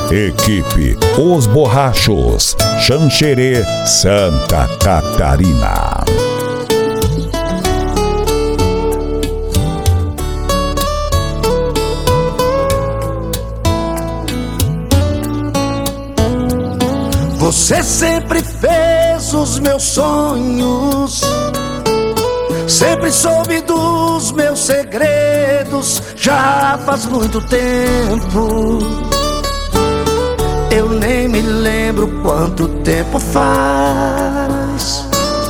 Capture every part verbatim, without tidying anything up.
Equipe Os Borrachos, Xanxerê, Santa Catarina. Você sempre fez os meus sonhos, sempre soube dos meus segredos. Já faz muito tempo, eu nem me lembro quanto tempo faz.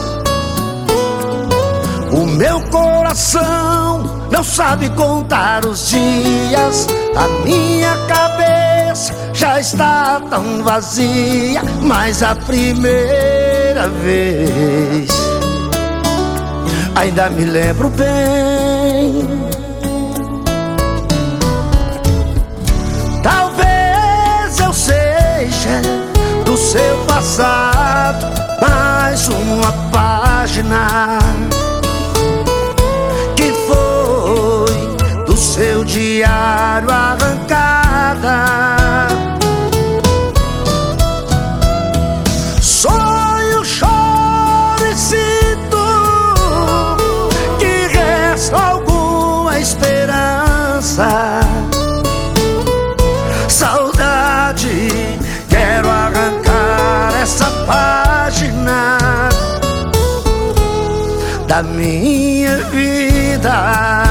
O meu coração não sabe contar os dias, a minha cabeça já está tão vazia. Mas a primeira vez ainda me lembro bem. Talvez eu seja do seu passado mais uma página que foi do seu diário arrancada. Sonho, choro e sinto que resta alguma esperança. Saudade, quero arrancar essa página da minha vida.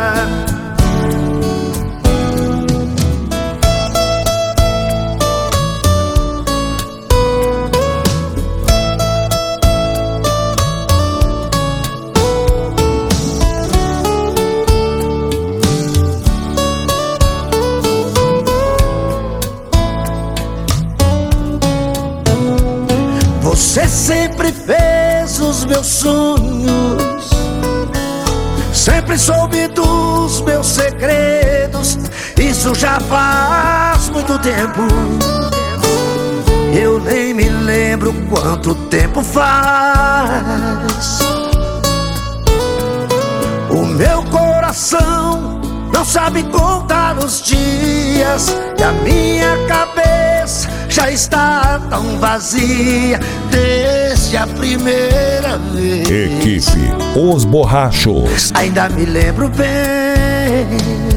Você sempre fez os meus sonhos, sempre soube dos meus segredos. Isso já faz muito tempo, eu nem me lembro quanto tempo faz. O meu coração não sabe contar os dias, e a minha cabeça já está tão vazia desde a primeira vez. Equipe Os Borrachos. Ainda me lembro bem.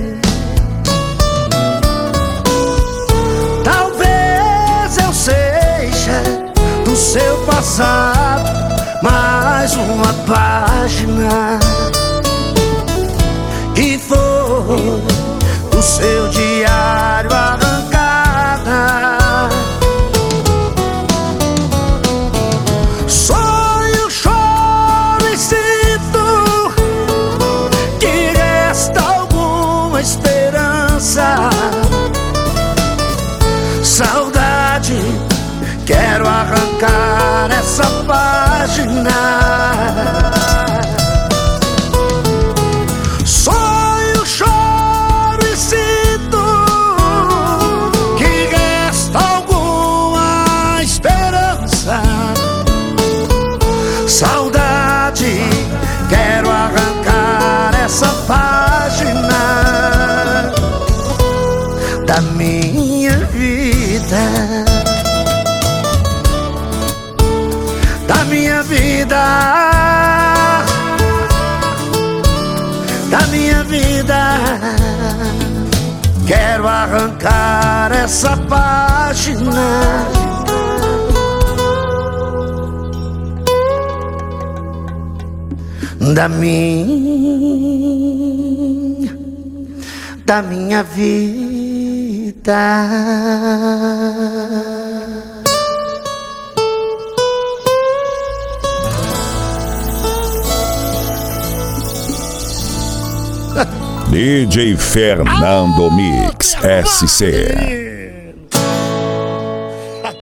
Talvez eu seja do seu passado mais uma página que foi do seu diário arrancada. Sonho, choro e sinto que resta alguma esperança. Saudade, quero arrancar essa página. Saudade, quero arrancar essa página da minha vida, da minha vida, da minha vida. Quero arrancar essa página da minha, da minha vida. D J Fernando Mix S C.